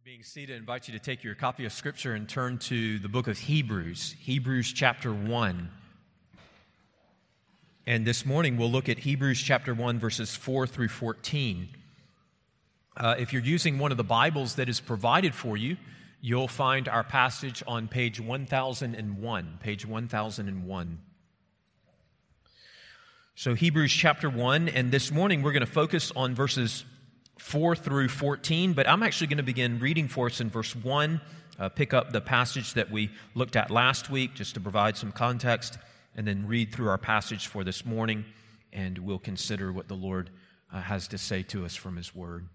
Being seated, I invite you to take your copy of Scripture and turn to the book of Hebrews, Hebrews chapter 1. And this morning we'll look at Hebrews chapter 1, verses 4 through 14. If you're using one of the Bibles that is provided for you, you'll find our passage on page 1001, page 1001. So Hebrews chapter 1, and this morning we're going to focus on verses 4 through 14, but I'm actually going to begin reading for us in verse 1, pick up the passage that we looked at last week just to provide some context, and then read through our passage for this morning, and we'll consider what the Lord has to say to us from His Word.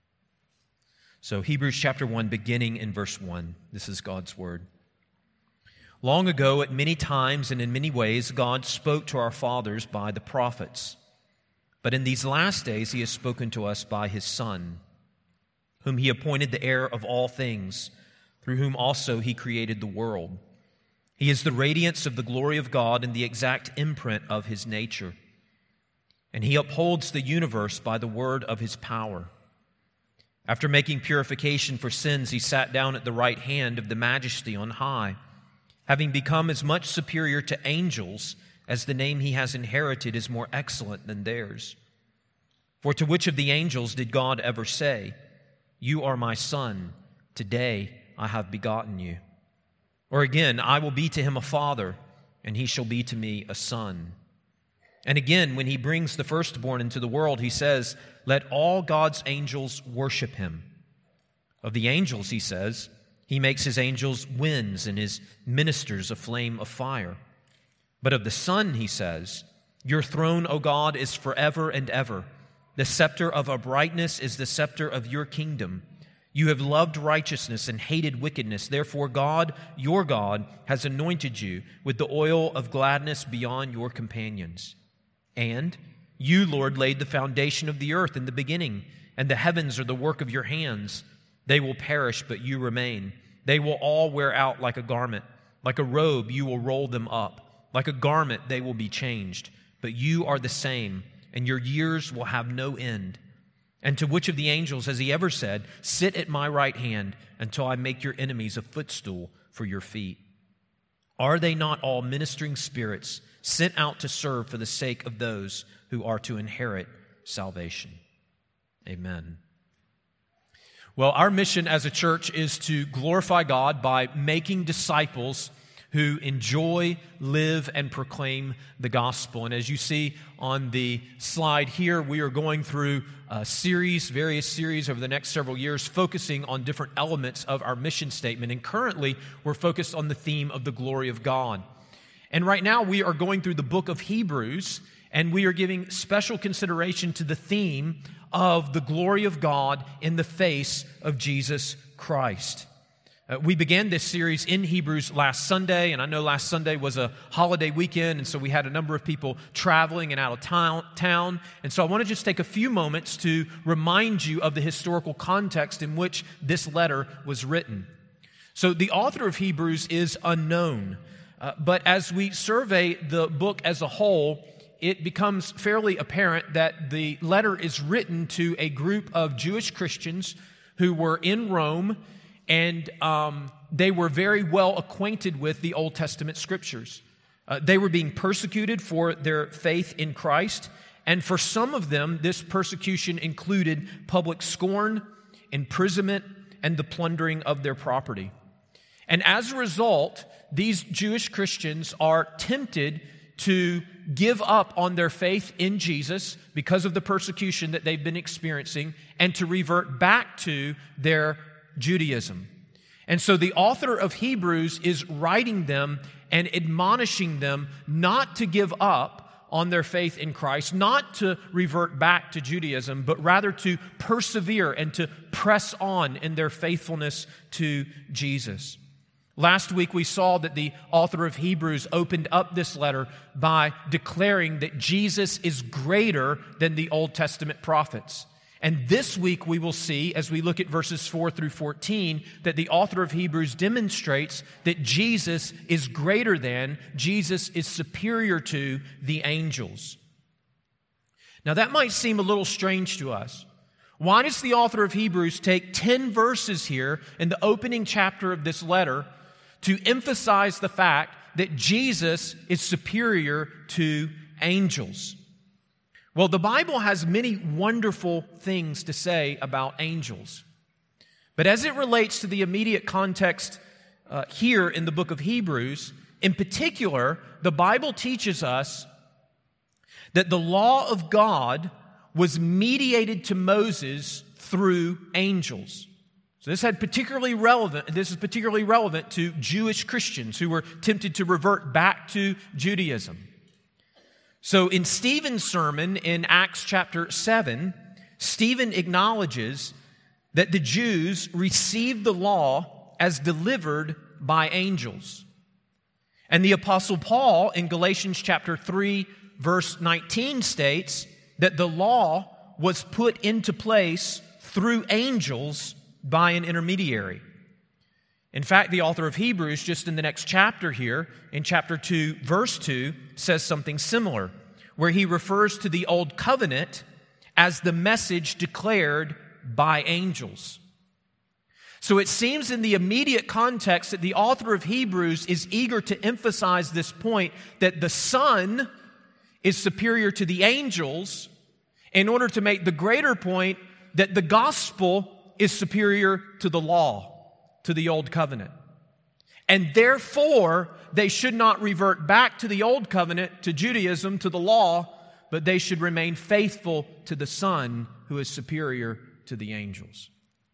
So Hebrews chapter 1, beginning in verse 1, this is God's Word. Long ago, at many times and in many ways, God spoke to our fathers by the prophets. But in these last days He has spoken to us by His Son, whom He appointed the heir of all things, through whom also He created the world. He is the radiance of the glory of God and the exact imprint of His nature. And He upholds the universe by the word of His power. After making purification for sins, He sat down at the right hand of the Majesty on high, having become as much superior to angels as the name He has inherited is more excellent than theirs. For to which of the angels did God ever say, "You are my Son, today I have begotten you"? Or again, "I will be to him a father, and he shall be to me a son"? And again, when He brings the firstborn into the world, He says, "Let all God's angels worship him." Of the angels, He says, He makes His angels winds and His ministers a flame of fire. But of the Son, He says, "Your throne, O God, is forever and ever. The scepter of uprightness is the scepter of your kingdom. You have loved righteousness and hated wickedness. Therefore God, your God, has anointed you with the oil of gladness beyond your companions. And you, Lord, laid the foundation of the earth in the beginning, and the heavens are the work of your hands. They will perish, but you remain. They will all wear out like a garment. Like a robe, you will roll them up. Like a garment, they will be changed. But you are the same, and your years will have no end. And to which of the angels has He ever said, "Sit at my right hand until I make your enemies a footstool for your feet"? Are they not all ministering spirits sent out to serve for the sake of those who are to inherit salvation? Amen. Well, our mission as a church is to glorify God by making disciples who enjoy, live, and proclaim the gospel. And as you see on the slide here, we are going through various series over the next several years, focusing on different elements of our mission statement. And currently, we're focused on the theme of the glory of God. And right now, we are going through the book of Hebrews, and we are giving special consideration to the theme of the glory of God in the face of Jesus Christ. We began this series in Hebrews last Sunday, and I know last Sunday was a holiday weekend, and so we had a number of people traveling and out of town. And so I want to just take a few moments to remind you of the historical context in which this letter was written. So the author of Hebrews is unknown, but as we survey the book as a whole, it becomes fairly apparent that the letter is written to a group of Jewish Christians who were in Rome, and they were very well acquainted with the Old Testament Scriptures. They were being persecuted for their faith in Christ, and for some of them, this persecution included public scorn, imprisonment, and the plundering of their property. And as a result, these Jewish Christians are tempted to give up on their faith in Jesus because of the persecution that they've been experiencing, and to revert back to their Judaism. And so the author of Hebrews is writing them and admonishing them not to give up on their faith in Christ, not to revert back to Judaism, but rather to persevere and to press on in their faithfulness to Jesus. Last week we saw that the author of Hebrews opened up this letter by declaring that Jesus is greater than the Old Testament prophets. And this week we will see, as we look at verses 4 through 14, that the author of Hebrews demonstrates that Jesus is greater than, Jesus is superior to the angels. Now that might seem a little strange to us. Why does the author of Hebrews take 10 verses here in the opening chapter of this letter to emphasize the fact that Jesus is superior to angels? Well, the Bible has many wonderful things to say about angels. But as it relates to the immediate context here in the book of Hebrews, in particular, the Bible teaches us that the law of God was mediated to Moses through angels. So this is particularly relevant to Jewish Christians who were tempted to revert back to Judaism. So in Stephen's sermon in Acts chapter 7, Stephen acknowledges that the Jews received the law as delivered by angels. And the Apostle Paul in Galatians chapter 3, verse 19 states that the law was put into place through angels by an intermediary. In fact, the author of Hebrews, just in the next chapter here, in chapter 2, verse 2, says something similar, where he refers to the Old Covenant as the message declared by angels. So it seems in the immediate context that the author of Hebrews is eager to emphasize this point that the Son is superior to the angels in order to make the greater point that the gospel is superior to the law, to the Old Covenant. And therefore, they should not revert back to the Old Covenant, to Judaism, to the law, but they should remain faithful to the Son who is superior to the angels.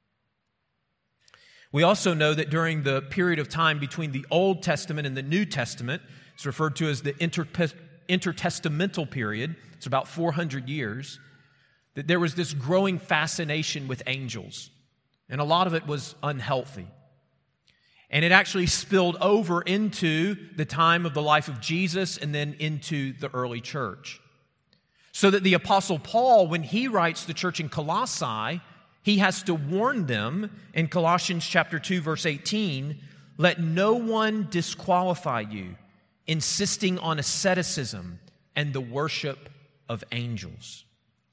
We also know that during the period of time between the Old Testament and the New Testament, it's referred to as the intertestamental period, it's about 400 years, that there was this growing fascination with angels. And a lot of it was unhealthy. And it actually spilled over into the time of the life of Jesus and then into the early church. So that the Apostle Paul, when he writes the church in Colossae, he has to warn them in Colossians chapter 2, verse 18, "Let no one disqualify you, insisting on asceticism and the worship of angels."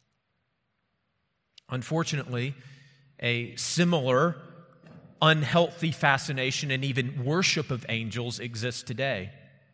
Unfortunately, a similar unhealthy fascination and even worship of angels exists today.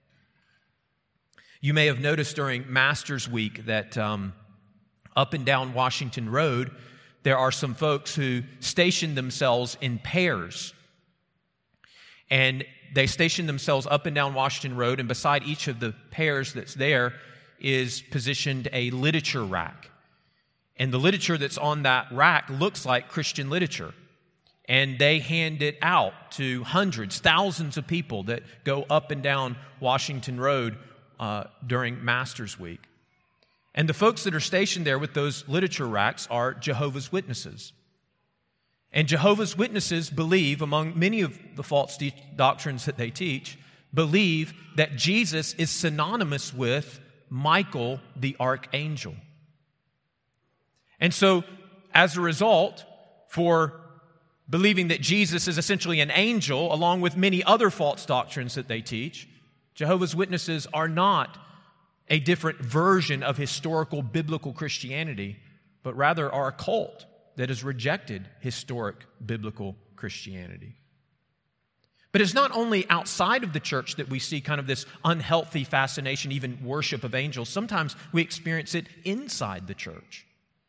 You may have noticed during Masters Week that up and down Washington Road, there are some folks who station themselves in pairs. And they station themselves up and down Washington Road, and beside each of the pairs that's there is positioned a literature rack. And the literature that's on that rack looks like Christian literature. And they hand it out to hundreds, thousands of people that go up and down Washington Road during Masters Week. And the folks that are stationed there with those literature racks are Jehovah's Witnesses. And Jehovah's Witnesses believe, among many of the false doctrines that they teach, believe that Jesus is synonymous with Michael the archangel. And so, as a result, for believing that Jesus is essentially an angel, along with many other false doctrines that they teach, Jehovah's Witnesses are not a different version of historical biblical Christianity, but rather are a cult that has rejected historic biblical Christianity. But it's not only outside of the church that we see kind of this unhealthy fascination, even worship of angels. Sometimes we experience it inside the church.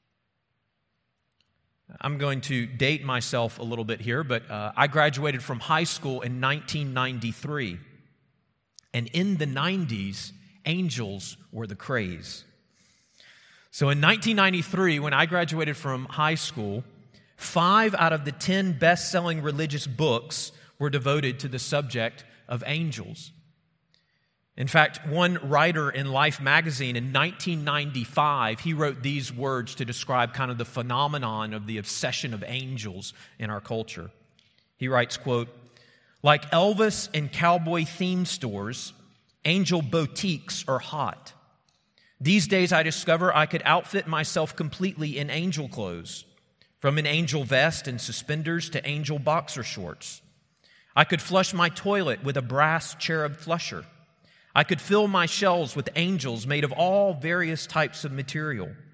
I'm going to date myself a little bit here, but I graduated from high school in 1993. And in the 90s, angels were the craze. So in 1993, when I graduated from high school, 5 out of the 10 best-selling religious books were devoted to the subject of angels. In fact, one writer in Life magazine in 1995, he wrote these words to describe kind of the phenomenon of the obsession of angels in our culture. He writes, quote, "Like Elvis and cowboy theme stores, angel boutiques are hot. These days I discover I could outfit myself completely in angel clothes, from an angel vest and suspenders to angel boxer shorts. I could flush my toilet with a brass cherub flusher. I could fill my shelves with angels made of all various types of material.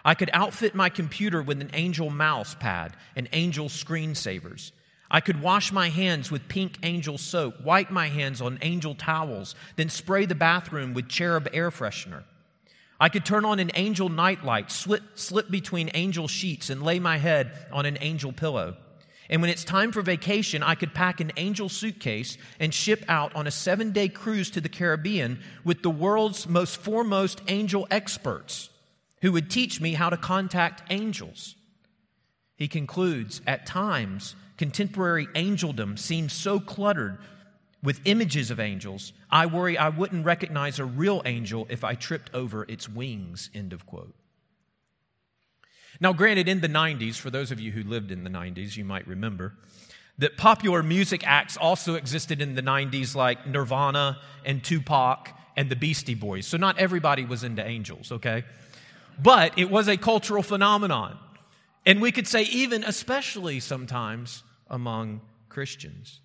I could outfit my computer with an angel mouse pad and angel screensavers. I could wash my hands with pink angel soap, wipe my hands on angel towels, then spray the bathroom with cherub air freshener. I could turn on an angel nightlight, slip between angel sheets, and lay my head on an angel pillow. And when it's time for vacation, I could pack an angel suitcase and ship out on a 7-day cruise to the Caribbean with the world's most foremost angel experts who would teach me how to contact angels. He concludes, at times, contemporary angeldom seems so cluttered with images of angels, I worry I wouldn't recognize a real angel if I tripped over its wings, end of quote. Now, granted, in the 90s, for those of you who lived in the 90s, you might remember that popular music acts also existed in the 90s like Nirvana and Tupac and the Beastie Boys. So not everybody was into angels, okay? But it was a cultural phenomenon. And we could say even especially sometimes among Christians.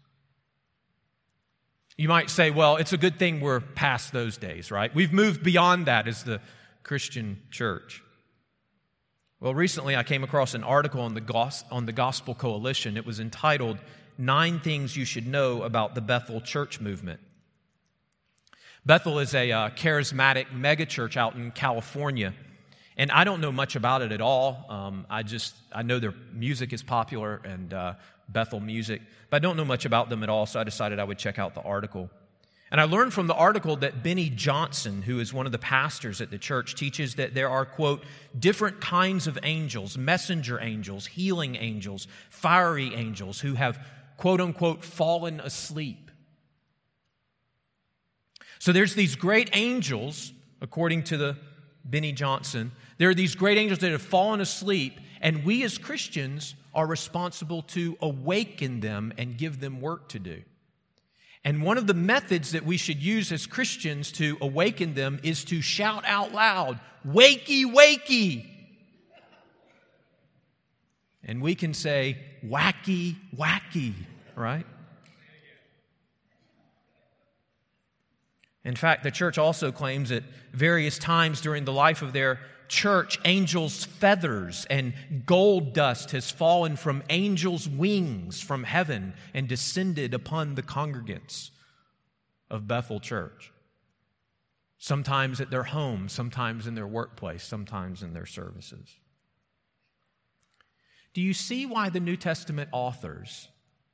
You might say, well, it's a good thing we're past those days, right? We've moved beyond that as the Christian church. Well, recently I came across an article on the Gospel Coalition. It was entitled, 9 Things You Should Know About the Bethel Church Movement. Bethel is a charismatic megachurch out in California. And I don't know much about it at all. I know their music is popular and Bethel music, but I don't know much about them at all, so I decided I would check out the article. And I learned from the article that Benny Johnson, who is one of the pastors at the church, teaches that there are, quote, different kinds of angels, messenger angels, healing angels, fiery angels, who have, quote unquote, fallen asleep. So there's these great angels, according to the Benny Johnson, there are these great angels that have fallen asleep, and we as Christians are responsible to awaken them and give them work to do. And one of the methods that we should use as Christians to awaken them is to shout out loud, "Wakey, wakey!" And we can say, "Wacky, wacky," right? In fact, the church also claims at various times during the life of their church, angels' feathers and gold dust has fallen from angels' wings from heaven and descended upon the congregants of Bethel Church. Sometimes at their home, sometimes in their workplace, sometimes in their services. Do you see why the New Testament authors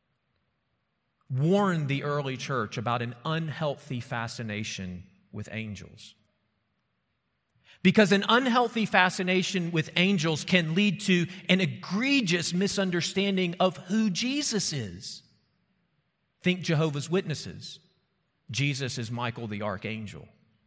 warned the early church about an unhealthy fascination with angels? Because an unhealthy fascination with angels can lead to an egregious misunderstanding of who Jesus is. Think Jehovah's Witnesses. Jesus is Michael the Archangel.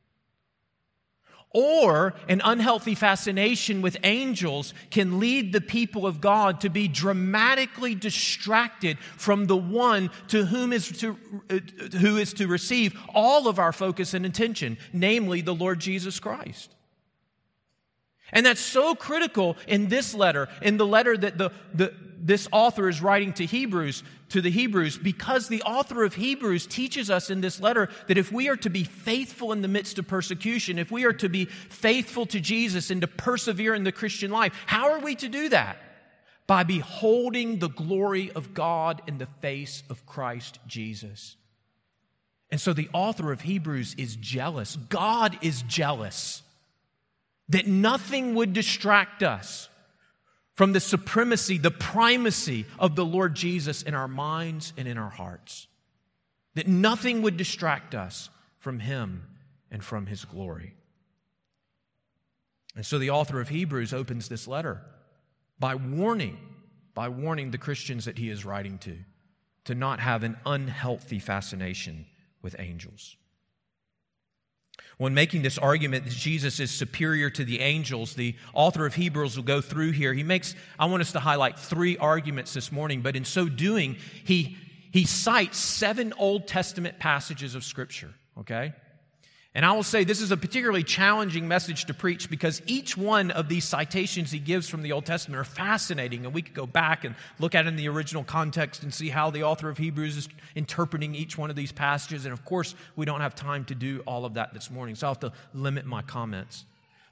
Or an unhealthy fascination with angels can lead the people of God to be dramatically distracted from the one to who is to receive all of our focus and attention, namely the Lord Jesus Christ. And that's so critical in this letter, in the letter that this author is writing to the Hebrews, because the author of Hebrews teaches us in this letter that if we are to be faithful in the midst of persecution, if we are to be faithful to Jesus and to persevere in the Christian life, how are we to do that? By beholding the glory of God in the face of Christ Jesus. And so the author of Hebrews is jealous. God is jealous that nothing would distract us from the supremacy, the primacy of the Lord Jesus in our minds and in our hearts. That nothing would distract us from Him and from His glory. And so the author of Hebrews opens this letter by warning the Christians that he is writing to not have an unhealthy fascination with angels. When making this argument that Jesus is superior to the angels, the author of Hebrews will go through here. I want us to highlight 3 arguments this morning, but in so doing, he cites 7 Old Testament passages of Scripture, okay? And I will say this is a particularly challenging message to preach because each one of these citations he gives from the Old Testament are fascinating, and we could go back and look at it in the original context and see how the author of Hebrews is interpreting each one of these passages. And of course, we don't have time to do all of that this morning, so I'll have to limit my comments.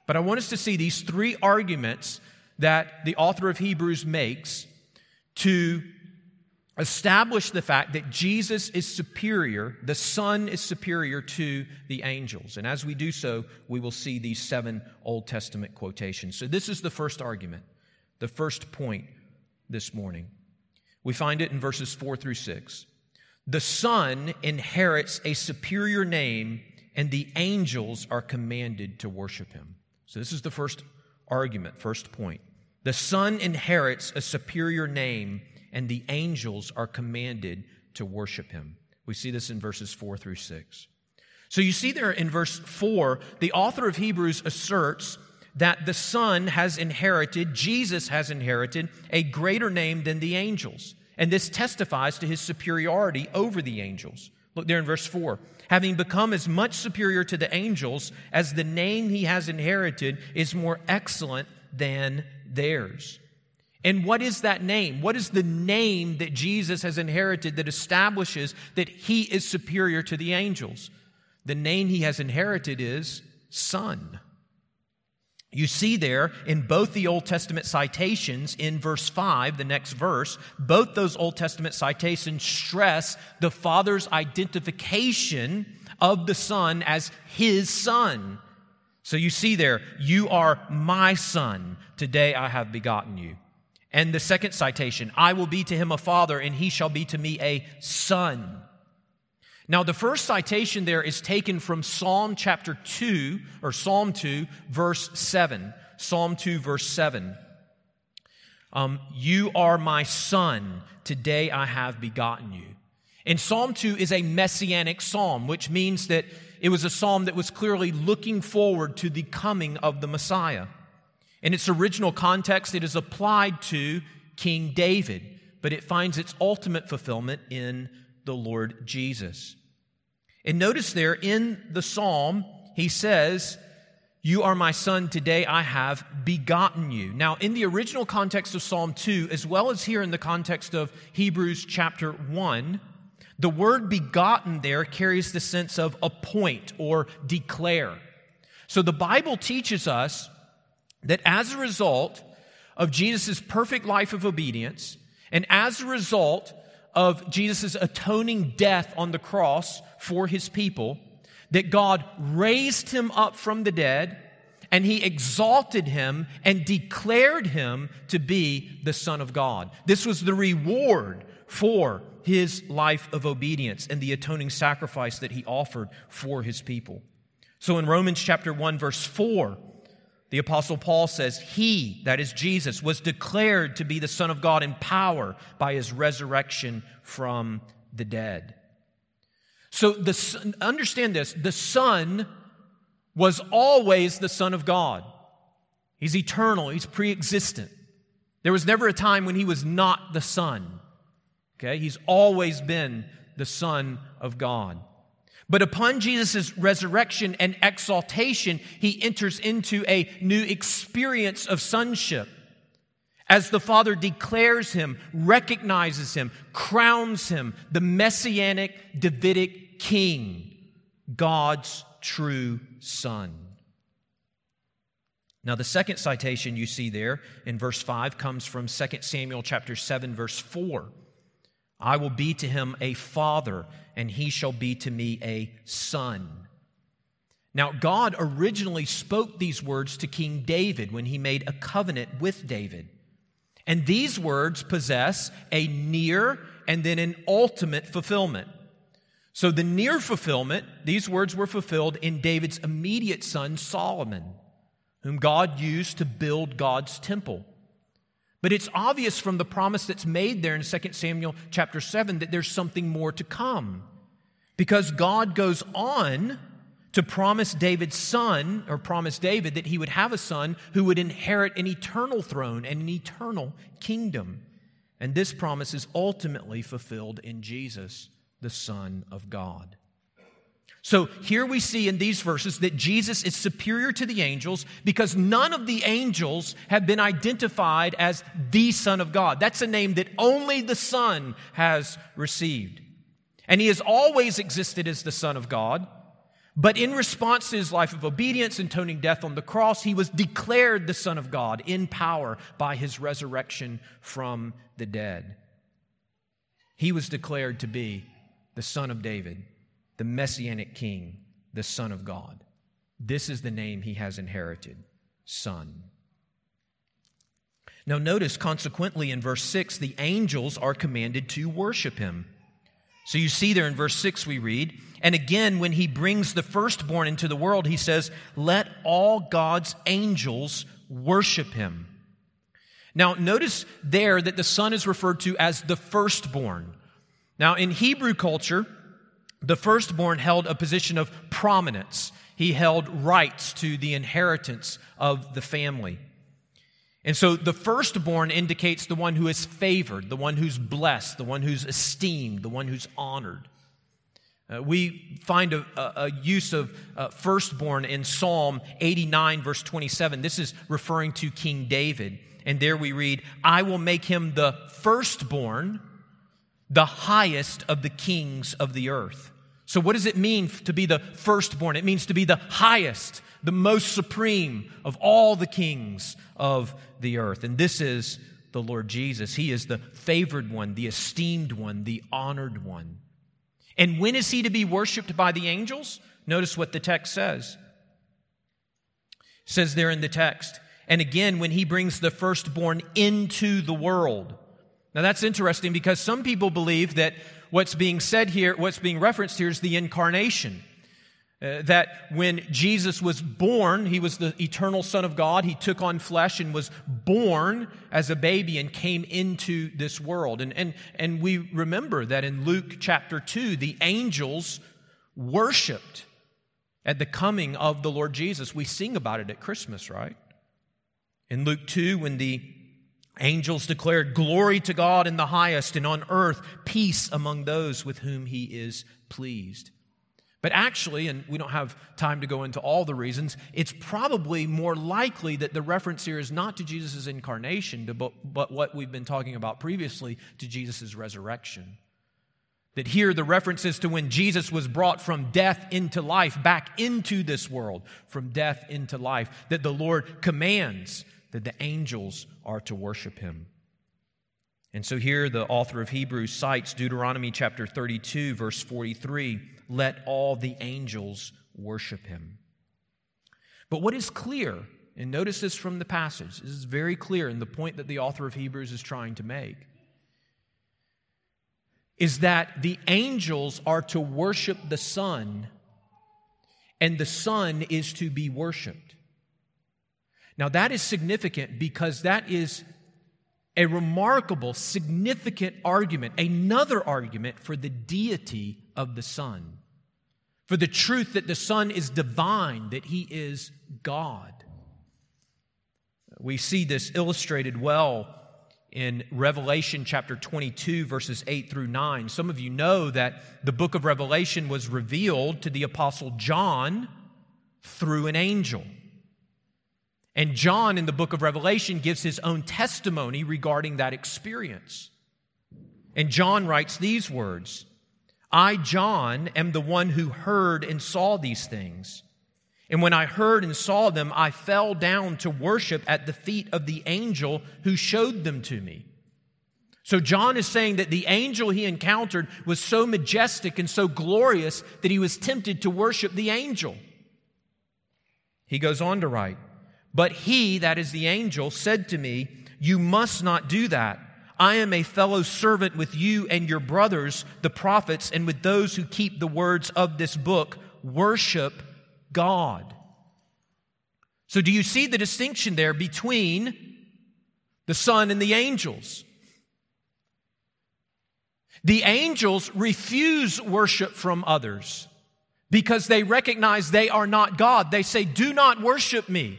But I want us to see these three arguments that the author of Hebrews makes to establish the fact that Jesus is superior, the Son is superior to the angels. And as we do so, we will see these 7 Old Testament quotations. So this is the first argument, the first point this morning. We find it in verses 4 through 6. The Son inherits a superior name, and the angels are commanded to worship him. So this is the first argument, first point. The Son inherits a superior name, and the angels are commanded to worship him. We see this in verses 4 through 6. So you see there in verse 4, the author of Hebrews asserts that the Son has inherited, Jesus has inherited, a greater name than the angels. And this testifies to his superiority over the angels. Look there in verse 4. Having become as much superior to the angels as the name he has inherited is more excellent than theirs. And what is that name? What is the name that Jesus has inherited that establishes that he is superior to the angels? The name he has inherited is Son. You see there in both the Old Testament citations in verse 5, the next verse, both those Old Testament citations stress the Father's identification of the Son as his Son. So you see there, you are my Son. Today I have begotten you. And the second citation, I will be to him a father, and he shall be to me a son. Now, the first citation there is taken from Psalm chapter 2, or Psalm 2, verse 7. Psalm 2, verse 7. You are my son, today I have begotten you. And Psalm 2 is a messianic psalm, which means that it was a psalm that was clearly looking forward to the coming of the Messiah. In its original context, it is applied to King David, but it finds its ultimate fulfillment in the Lord Jesus. And notice there in the psalm, he says, you are my son, today I have begotten you. Now, in the original context of Psalm 2, as well as here in the context of Hebrews chapter 1, the word begotten there carries the sense of appoint or declare. So the Bible teaches us that as a result of Jesus' perfect life of obedience, and as a result of Jesus' atoning death on the cross for his people, that God raised him up from the dead, and he exalted him and declared him to be the Son of God. This was the reward for his life of obedience and the atoning sacrifice that he offered for his people. So in Romans chapter 1, verse 4, the Apostle Paul says, he, that is Jesus, was declared to be the Son of God in power by his resurrection from the dead. So understand this, the Son was always the Son of God. He's eternal, he's pre-existent. There was never a time when he was not the Son. Okay, he's always been the Son of God. But upon Jesus' resurrection and exaltation, he enters into a new experience of sonship. As the Father declares him, recognizes him, crowns him, the Messianic Davidic King, God's true Son. Now, the second citation you see there in verse 5 comes from 2 Samuel chapter 7, verse 4. I will be to him a father, and he shall be to me a son. Now, God originally spoke these words to King David when he made a covenant with David. And these words possess a near and then an ultimate fulfillment. So the near fulfillment, these words were fulfilled in David's immediate son, Solomon, whom God used to build God's temple. But it's obvious from the promise that's made there in 2 Samuel chapter 7 that there's something more to come. Because God goes on to promise David's son, or promise David that he would have a son who would inherit an eternal throne and an eternal kingdom. And this promise is ultimately fulfilled in Jesus, the Son of God. So here we see in these verses that Jesus is superior to the angels because none of the angels have been identified as the Son of God. That's a name that only the Son has received. And he has always existed as the Son of God, But in response to his life of obedience and atoning death on the cross, he was declared the Son of God in power by his resurrection from the dead. He was declared to be the Son of David, the Messianic King, the Son of God. This is the name he has inherited, Son. Now notice, consequently, in verse 6, the angels are commanded to worship him. So you see there in verse 6 we read, and again when he brings the firstborn into the world, he says, let all God's angels worship him. Now notice there that the Son is referred to as the firstborn. Now in Hebrew culture, the firstborn held a position of prominence. He held rights to the inheritance of the family. And so the firstborn indicates the one who is favored, the one who's blessed, the one who's esteemed, the one who's honored. We find a use of firstborn in Psalm 89, verse 27. This is referring to King David. And there we read, I will make him the firstborn, the highest of the kings of the earth. So what does it mean to be the firstborn? It means to be the highest, the most supreme of all the kings of the earth. And this is the Lord Jesus. He is the favored one, the esteemed one, the honored one. And when is he to be worshiped by the angels? Notice what the text says. It says there in the text, and again when he brings the firstborn into the world. Now that's interesting because some people believe that what's being said here, what's being referenced here is the incarnation. That when Jesus was born, he was the eternal Son of God. He took on flesh and was born as a baby and came into this world. And we remember that in Luke chapter 2, the angels worshiped at the coming of the Lord Jesus. We sing about it at Christmas, right? In Luke 2, when the angels declared, glory to God in the highest, and on earth peace among those with whom he is pleased. But actually, and we don't have time to go into all the reasons, it's probably more likely that the reference here is not to Jesus' incarnation, but what we've been talking about previously, to Jesus' resurrection. That here the reference is to when Jesus was brought from death into life, back into this world, from death into life, that the Lord commands that the angels are to worship him. And so here the author of Hebrews cites Deuteronomy chapter 32, verse 43, let all the angels worship him. But what is clear, and notice this from the passage, this is very clear in the point that the author of Hebrews is trying to make, is that the angels are to worship the Son, and the Son is to be worshiped. Now that is significant because that is a remarkable, significant argument, another argument for the deity of the Son, for the truth that the Son is divine, that he is God. We see this illustrated well in Revelation chapter 22, verses 8 through 9. Some of you know that the book of Revelation was revealed to the Apostle John through an angel. And John in the book of Revelation gives his own testimony regarding that experience. And John writes these words, I, John, am the one who heard and saw these things. And when I heard and saw them, I fell down to worship at the feet of the angel who showed them to me. So John is saying that the angel he encountered was so majestic and so glorious that he was tempted to worship the angel. He goes on to write, but he, that is the angel, said to me, you must not do that. I am a fellow servant with you and your brothers, the prophets, and with those who keep the words of this book. Worship God. So do you see the distinction there between the Son and the angels? The angels refuse worship from others because they recognize they are not God. They say, do not worship me.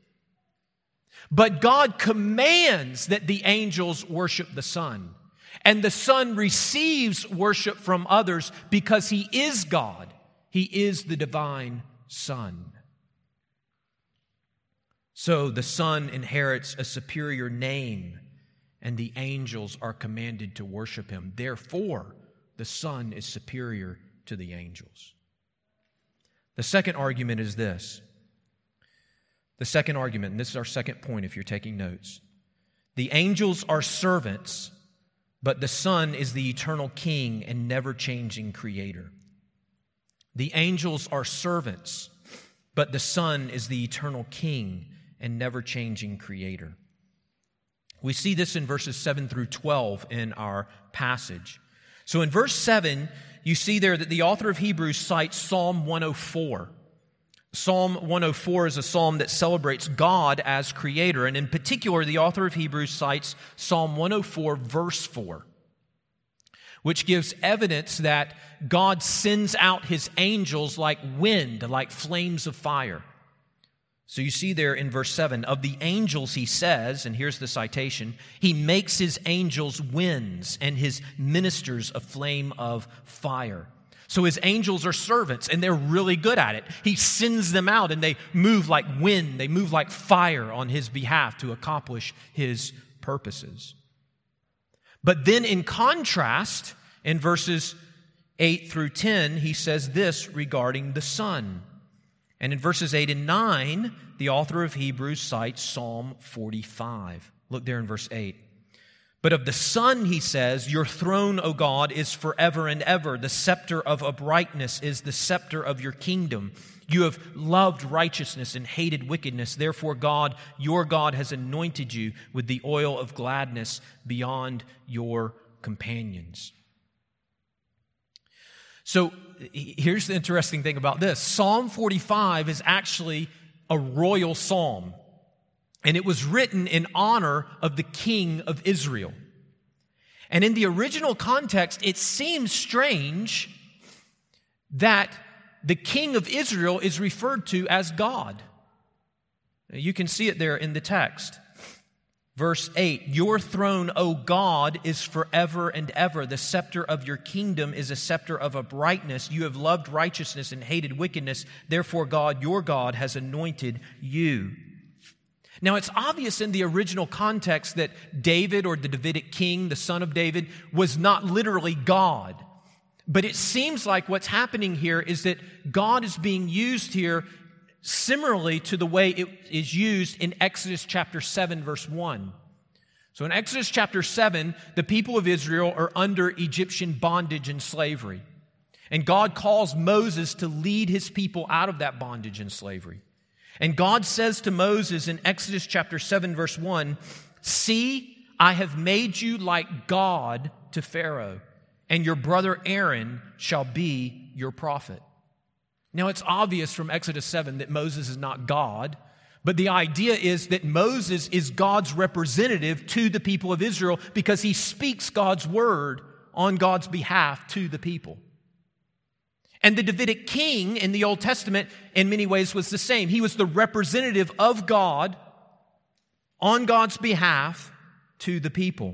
But God commands that the angels worship the Son. And the Son receives worship from others because he is God. He is the divine Son. So the Son inherits a superior name, and the angels are commanded to worship him. Therefore, the Son is superior to the angels. The second argument is this. The second argument, and this is our second point if you're taking notes. The angels are servants, but the Son is the eternal King and never-changing Creator. The angels are servants, but the Son is the eternal King and never-changing Creator. We see this in verses 7 through 12 in our passage. So in verse 7, you see there that the author of Hebrews cites Psalm 104. Psalm 104 is a psalm that celebrates God as Creator, and in particular, the author of Hebrews cites Psalm 104, verse 4, which gives evidence that God sends out His angels like wind, like flames of fire. So you see there in verse 7, of the angels he says, and here's the citation, He makes His angels winds and His ministers a flame of fire. So His angels are servants, and they're really good at it. He sends them out, and they move like wind. They move like fire on His behalf to accomplish His purposes. But then in contrast, in verses 8 through 10, he says this regarding the Son. And in verses 8 and 9, the author of Hebrews cites Psalm 45. Look there in verse 8. But of the Son, he says, your throne, O God, is forever and ever. The scepter of uprightness is the scepter of your kingdom. You have loved righteousness and hated wickedness. Therefore, God, your God, has anointed you with the oil of gladness beyond your companions. So here's the interesting thing about this. Psalm 45 is actually a royal psalm, and it was written in honor of the king of Israel. And in the original context, it seems strange that the king of Israel is referred to as God. You can see it there in the text. Verse 8, your throne, O God, is forever and ever. The scepter of your kingdom is a scepter of uprightness. You have loved righteousness and hated wickedness. Therefore, God, your God, has anointed you. Now, it's obvious in the original context that David, or the Davidic king, the son of David, was not literally God. But it seems like what's happening here is that God is being used here similarly to the way it is used in Exodus chapter 7, verse 1. So in Exodus chapter 7, the people of Israel are under Egyptian bondage and slavery. And God calls Moses to lead his people out of that bondage and slavery. And God says to Moses in Exodus chapter 7, verse 1, see, I have made you like God to Pharaoh, and your brother Aaron shall be your prophet. Now, it's obvious from Exodus 7 that Moses is not God, but the idea is that Moses is God's representative to the people of Israel because he speaks God's word on God's behalf to the people. And the Davidic king in the Old Testament, in many ways, was the same. He was the representative of God on God's behalf to the people.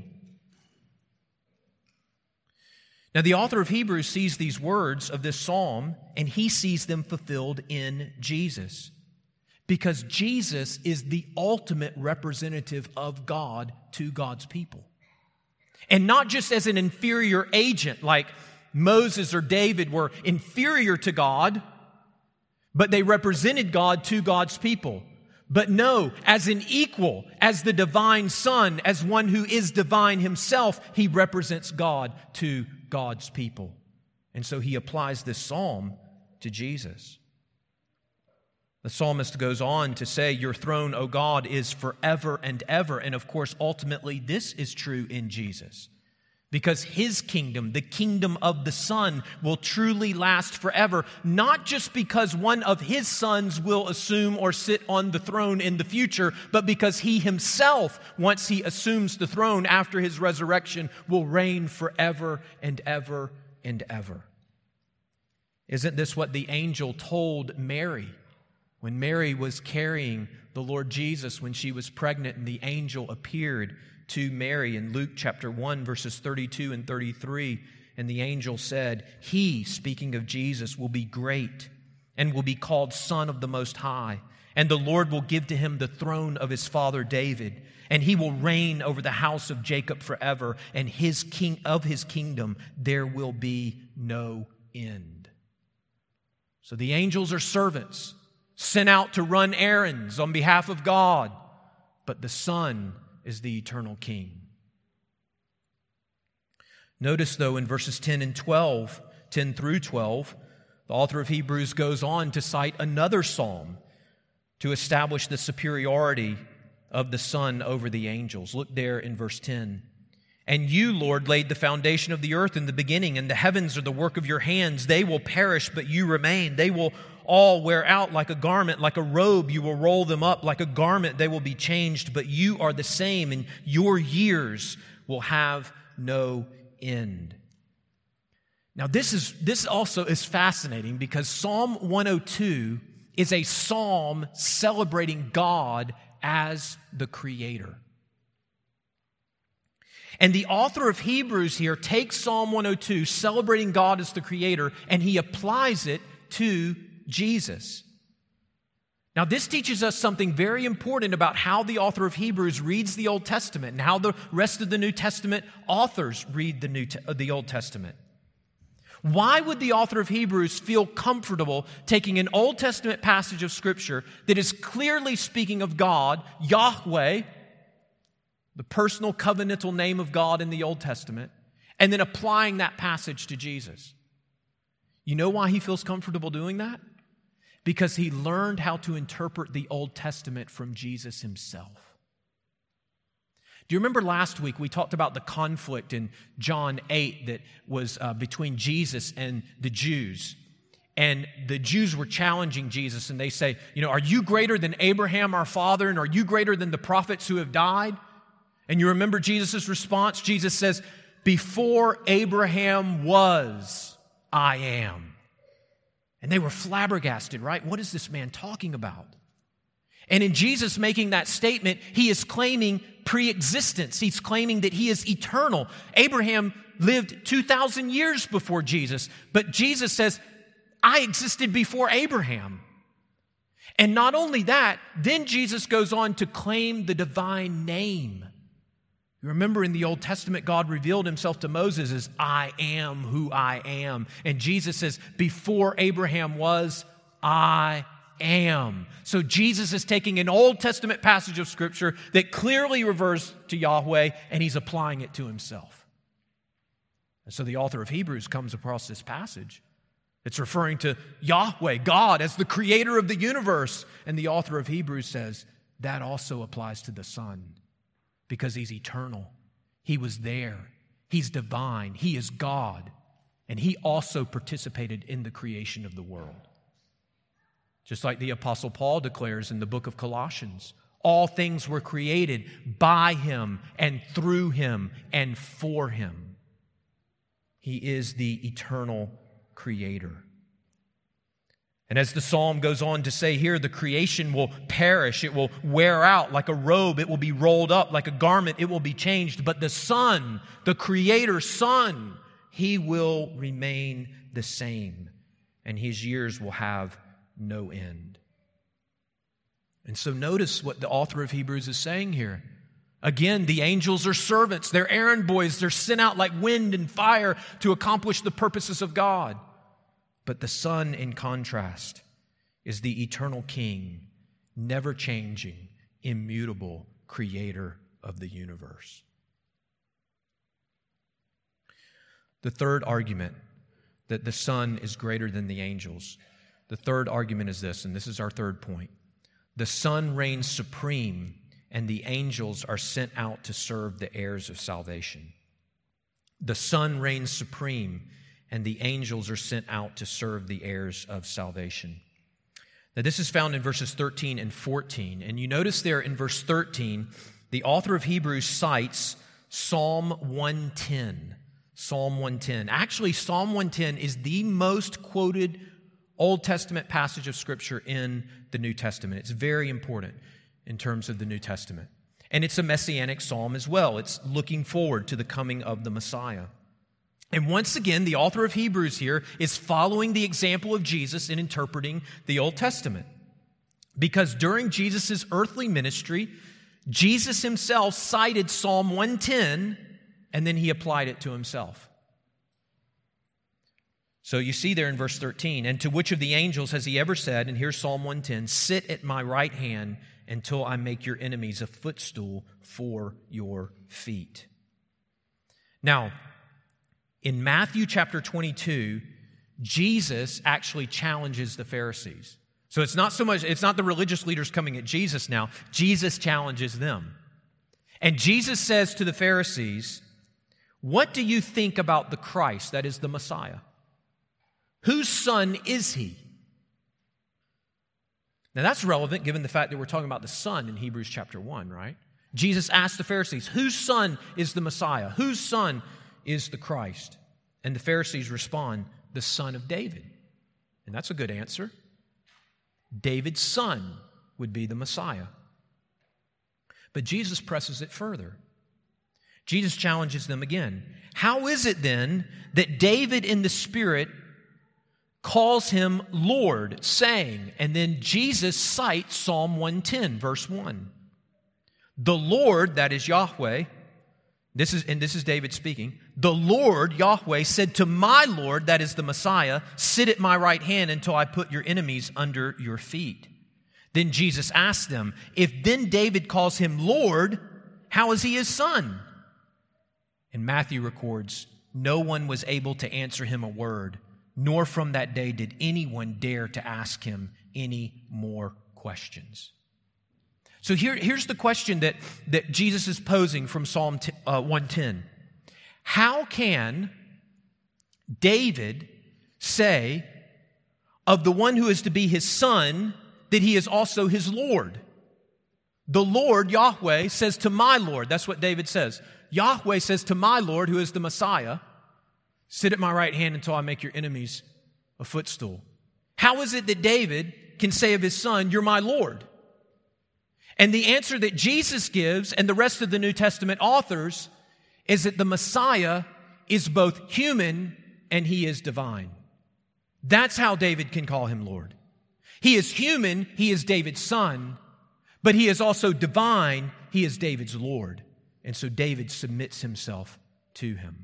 Now, the author of Hebrews sees these words of this psalm, and he sees them fulfilled in Jesus. Because Jesus is the ultimate representative of God to God's people. And not just as an inferior agent, like Moses or David were inferior to God, but they represented God to God's people. But no, as an equal, as the divine Son, as one who is divine himself, he represents God to God's people. And so he applies this psalm to Jesus. The psalmist goes on to say, your throne, O God, is forever and ever. And of course, ultimately, this is true in Jesus. Because his kingdom, the kingdom of the Son, will truly last forever. Not just because one of his sons will assume or sit on the throne in the future, but because he himself, once he assumes the throne after his resurrection, will reign forever and ever and ever. Isn't this what the angel told Mary when Mary was carrying the Lord Jesus when she was pregnant and the angel appeared to Mary in Luke chapter 1, verses 32 and 33. And the angel said, he, speaking of Jesus, will be great and will be called Son of the Most High. And the Lord will give to him the throne of his father David. And he will reign over the house of Jacob forever. And his kingdom there will be no end. So the angels are servants, sent out to run errands on behalf of God, but the Son is the eternal King. Notice, though, in verses 10 through 12, the author of Hebrews goes on to cite another psalm to establish the superiority of the Son over the angels. Look there in verse 10. And you, Lord, laid the foundation of the earth in the beginning, and the heavens are the work of your hands. They will perish, but you remain. They will all wear out like a garment, like a robe. You will roll them up like a garment. They will be changed, but you are the same, and your years will have no end. Now, this also is fascinating because Psalm 102 is a psalm celebrating God as the Creator. And the author of Hebrews here takes Psalm 102, celebrating God as the Creator, and he applies it to Jesus. Now, this teaches us something very important about how the author of Hebrews reads the Old Testament and how the rest of the New Testament authors read the Old Testament. Why would the author of Hebrews feel comfortable taking an Old Testament passage of Scripture that is clearly speaking of God, Yahweh, the personal covenantal name of God in the Old Testament, and then applying that passage to Jesus? You know why he feels comfortable doing that? Because he learned how to interpret the Old Testament from Jesus himself. Do you remember last week we talked about the conflict in John 8 that was between Jesus and the Jews? And the Jews were challenging Jesus, and they say, are you greater than Abraham our father, and are you greater than the prophets who have died? And you remember Jesus' response? Jesus says, before Abraham was, I am. And they were flabbergasted, right? What is this man talking about? And in Jesus making that statement, he is claiming pre-existence. He's claiming that he is eternal. Abraham lived 2,000 years before Jesus, but Jesus says, I existed before Abraham. And not only that, then Jesus goes on to claim the divine name. You remember in the Old Testament, God revealed himself to Moses as I am who I am. And Jesus says, before Abraham was, I am. So Jesus is taking an Old Testament passage of Scripture that clearly refers to Yahweh, and he's applying it to himself. And so the author of Hebrews comes across this passage. It's referring to Yahweh, God, as the creator of the universe. And the author of Hebrews says that also applies to the Son because he's eternal. He was there. He's divine. He is God. And he also participated in the creation of the world. Just like the Apostle Paul declares in the book of Colossians, all things were created by him and through him and for him. He is the eternal creator. And as the psalm goes on to say here, the creation will perish. It will wear out like a robe. It will be rolled up like a garment. It will be changed. But the Son, the Creator's Son, he will remain the same. And his years will have no end. And so notice what the author of Hebrews is saying here. Again, the angels are servants. They're errand boys. They're sent out like wind and fire to accomplish the purposes of God. But the Son, in contrast, is the eternal King, never changing, immutable creator of the universe. The third argument, that the Son is greater than the angels. The third argument is this, and this is our third point. The Son reigns supreme, and the angels are sent out to serve the heirs of salvation. The Son reigns supreme, and the angels are sent out to serve the heirs of salvation. Now, this is found in verses 13 and 14. And you notice there in verse 13, the author of Hebrews cites Psalm 110. Psalm 110. Actually, Psalm 110 is the most quoted Old Testament passage of Scripture in the New Testament. It's very important in terms of the New Testament. And it's a messianic psalm as well. It's looking forward to the coming of the Messiah. And once again, the author of Hebrews here is following the example of Jesus in interpreting the Old Testament. Because during Jesus' earthly ministry, Jesus himself cited Psalm 110, and then he applied it to himself. So you see there in verse 13, and to which of the angels has he ever said, and here's Psalm 110, sit at my right hand until I make your enemies a footstool for your feet. Now, in Matthew chapter 22, Jesus actually challenges the Pharisees. So it's not the religious leaders coming at Jesus now. Jesus challenges them. And Jesus says to the Pharisees, what do you think about the Christ, that is the Messiah? Whose son is he? Now that's relevant given the fact that we're talking about the Son in Hebrews chapter 1, right? Jesus asked the Pharisees, whose son is the Messiah? Whose son is the Christ? And the Pharisees respond, the son of David. And that's a good answer. David's son would be the Messiah. But Jesus presses it further. Jesus challenges them again. How is it then that David in the Spirit calls him Lord, saying, and then Jesus cites Psalm 110, verse 1. The Lord, that is Yahweh, this is David speaking, the Lord, Yahweh, said to my Lord, that is the Messiah, sit at my right hand until I put your enemies under your feet. Then Jesus asked them, if then David calls him Lord, how is he his son? And Matthew records, no one was able to answer him a word, nor from that day did anyone dare to ask him any more questions. So here's the question that Jesus is posing from Psalm 110. How can David say of the one who is to be his son that he is also his Lord? The Lord, Yahweh, says to my Lord. That's what David says. Yahweh says to my Lord, who is the Messiah, sit at my right hand until I make your enemies a footstool. How is it that David can say of his son, you're my Lord? And the answer that Jesus gives and the rest of the New Testament authors is that the Messiah is both human and he is divine. That's how David can call him Lord. He is human, he is David's son, but he is also divine, he is David's Lord. And so David submits himself to him.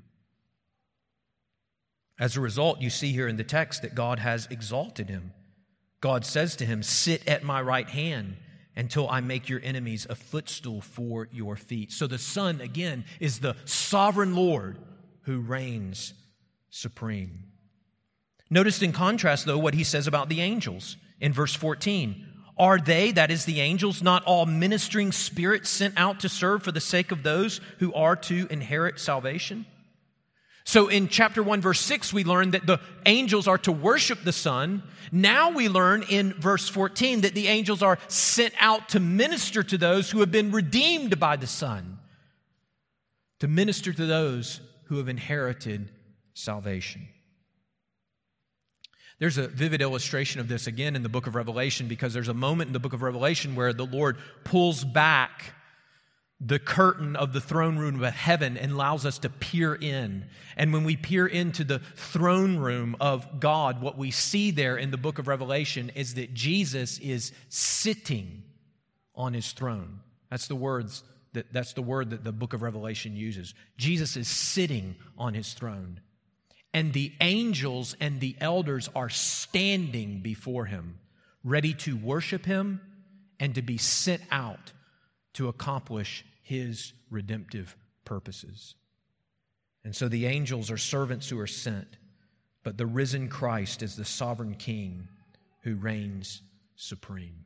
As a result, you see here in the text that God has exalted him. God says to him, sit at my right hand until I make your enemies a footstool for your feet. So the Son, again, is the sovereign Lord who reigns supreme. Notice in contrast, though, what he says about the angels in verse 14. Are they, that is the angels, not all ministering spirits sent out to serve for the sake of those who are to inherit salvation? So in chapter 1, verse 6, we learn that the angels are to worship the Son. Now we learn in verse 14 that the angels are sent out to minister to those who have been redeemed by the Son, to minister to those who have inherited salvation. There's a vivid illustration of this again in the book of Revelation, because there's a moment in the book of Revelation where the Lord pulls back the curtain of the throne room of heaven and allows us to peer in. And when we peer into the throne room of God, what we see there in the book of Revelation is that Jesus is sitting on his throne. That's the word that the book of Revelation uses. Jesus is sitting on his throne. And the angels and the elders are standing before him, ready to worship him and to be sent out to accomplish his redemptive purposes. And so the angels are servants who are sent, but the risen Christ is the sovereign King who reigns supreme.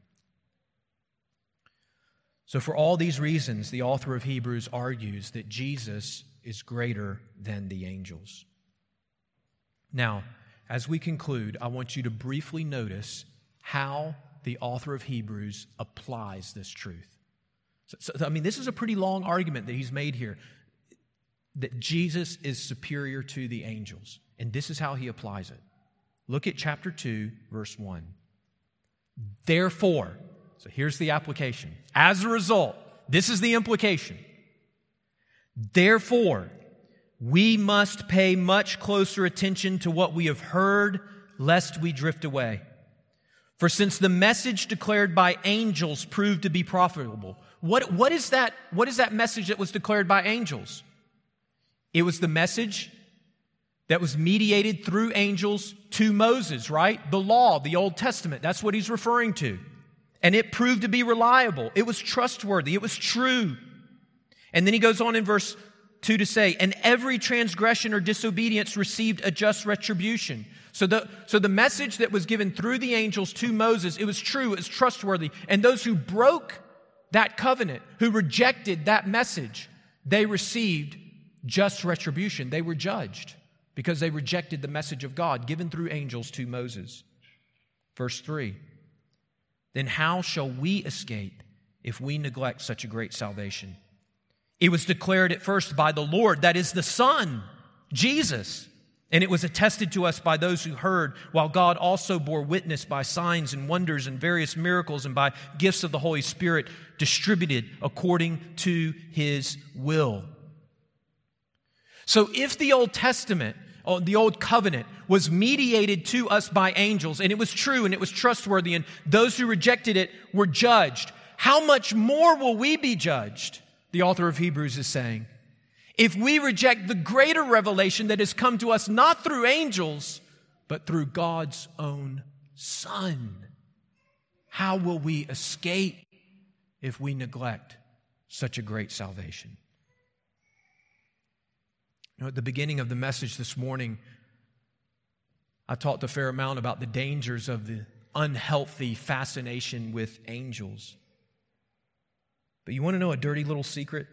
So for all these reasons, the author of Hebrews argues that Jesus is greater than the angels. Now, as we conclude, I want you to briefly notice how the author of Hebrews applies this truth. So, this is a pretty long argument that he's made here, that Jesus is superior to the angels. And this is how he applies it. Look at chapter 2, verse 1. Therefore, so here's the application. As a result, this is the implication. Therefore, we must pay much closer attention to what we have heard, lest we drift away. For since the message declared by angels proved to be profitable. What is that message that was declared by angels? It was the message that was mediated through angels to Moses, right? The law, the Old Testament, that's what he's referring to. And it proved to be reliable. It was trustworthy. It was true. And then he goes on in verse 2 to say, and every transgression or disobedience received a just retribution. So the message that was given through the angels to Moses, it was true, it was trustworthy. And those who broke that covenant, who rejected that message, they received just retribution. They were judged because they rejected the message of God given through angels to Moses. Verse 3, then how shall we escape if we neglect such a great salvation? It was declared at first by the Lord, that is the Son, Jesus. And it was attested to us by those who heard, while God also bore witness by signs and wonders and various miracles and by gifts of the Holy Spirit distributed according to His will. So if the Old Testament, or the Old Covenant, was mediated to us by angels, and it was true and it was trustworthy, and those who rejected it were judged, how much more will we be judged? The author of Hebrews is saying, if we reject the greater revelation that has come to us not through angels, but through God's own Son. How will we escape if we neglect such a great salvation? You know, at the beginning of the message this morning, I talked a fair amount about the dangers of the unhealthy fascination with angels. But you want to know a dirty little secret?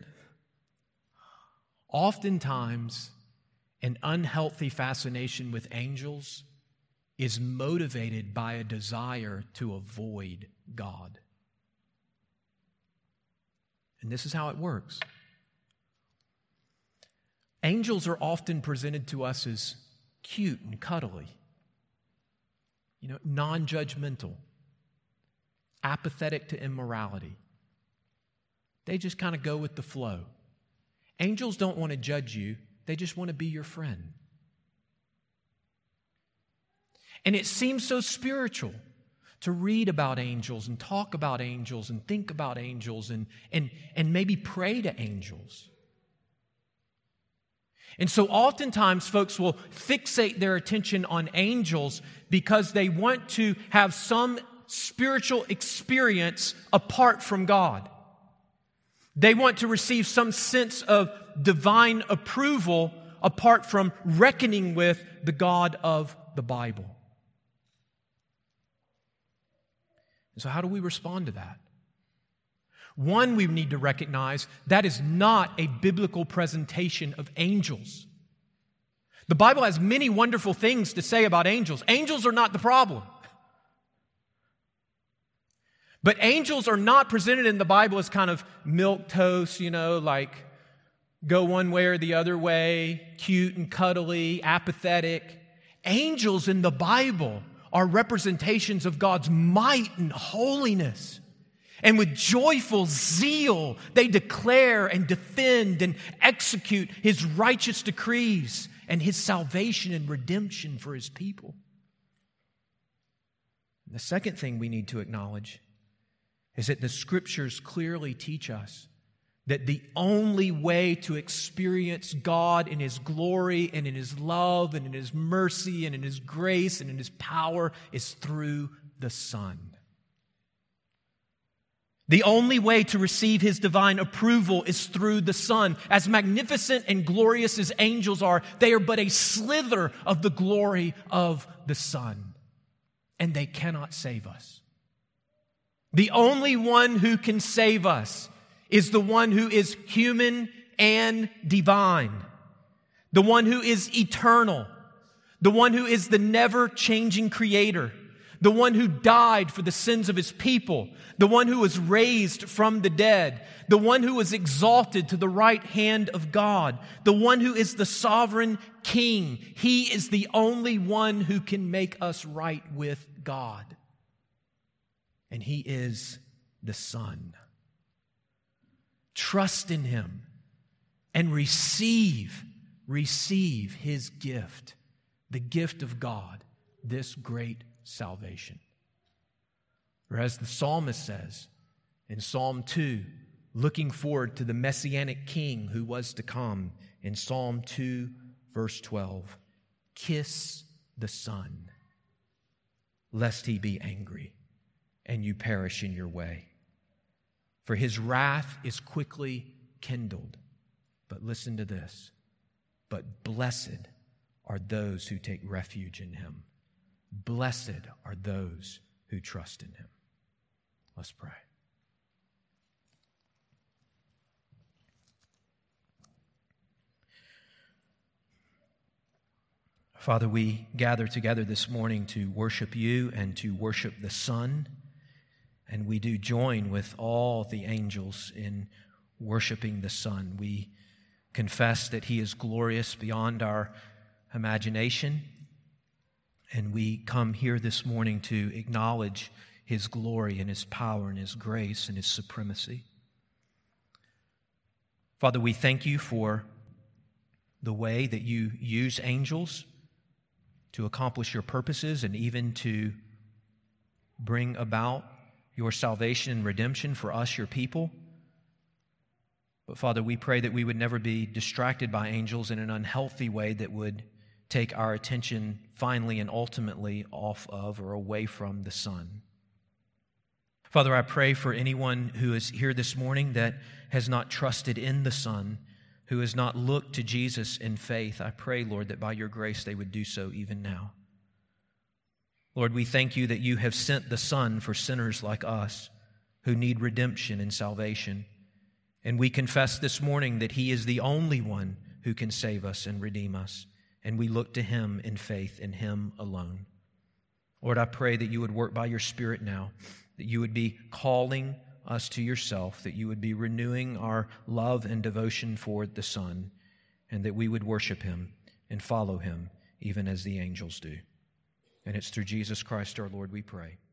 Oftentimes, an unhealthy fascination with angels is motivated by a desire to avoid God. And this is how it works. Angels are often presented to us as cute and cuddly, non-judgmental, apathetic to immorality. They just kind of go with the flow. Angels don't want to judge you. They just want to be your friend. And it seems so spiritual to read about angels and talk about angels and think about angels and maybe pray to angels. And so oftentimes folks will fixate their attention on angels because they want to have some spiritual experience apart from God. They want to receive some sense of divine approval apart from reckoning with the God of the Bible. So how do we respond to that? One, we need to recognize that is not a biblical presentation of angels. The Bible has many wonderful things to say about angels. Angels are not the problem. But angels are not presented in the Bible as kind of milquetoast, like go one way or the other way, cute and cuddly, apathetic. Angels in the Bible are representations of God's might and holiness. And with joyful zeal, they declare and defend and execute His righteous decrees and His salvation and redemption for His people. And the second thing we need to acknowledge is that the Scriptures clearly teach us that the only way to experience God in His glory and in His love and in His mercy and in His grace and in His power is through the Son. The only way to receive His divine approval is through the Son. As magnificent and glorious as angels are, they are but a slither of the glory of the Son. And they cannot save us. The only one who can save us is the one who is human and divine, the one who is eternal, the one who is the never-changing Creator, the one who died for the sins of His people, the one who was raised from the dead, the one who was exalted to the right hand of God, the one who is the sovereign King. He is the only one who can make us right with God. And He is the Son. Trust in Him and receive His gift, the gift of God, this great salvation. Or as the psalmist says in Psalm 2, looking forward to the Messianic King who was to come, in Psalm 2, verse 12, kiss the Son, lest he be angry and you perish in your way. For his wrath is quickly kindled. But listen to this. But blessed are those who take refuge in him. Blessed are those who trust in him. Let's pray. Father, we gather together this morning to worship you and to worship the Son. And we do join with all the angels in worshiping the Son. We confess that he is glorious beyond our imagination. And we come here this morning to acknowledge his glory and his power and his grace and his supremacy. Father, we thank you for the way that you use angels to accomplish your purposes and even to bring about your salvation and redemption for us, your people. But Father, we pray that we would never be distracted by angels in an unhealthy way that would take our attention finally and ultimately off of or away from the Son. Father, I pray for anyone who is here this morning that has not trusted in the Son, who has not looked to Jesus in faith. I pray, Lord, that by your grace they would do so even now. Lord, we thank you that you have sent the Son for sinners like us who need redemption and salvation. And we confess this morning that he is the only one who can save us and redeem us. And we look to him in faith, in him alone. Lord, I pray that you would work by your Spirit now, that you would be calling us to yourself, that you would be renewing our love and devotion for the Son, and that we would worship him and follow him even as the angels do. And it's through Jesus Christ our Lord we pray.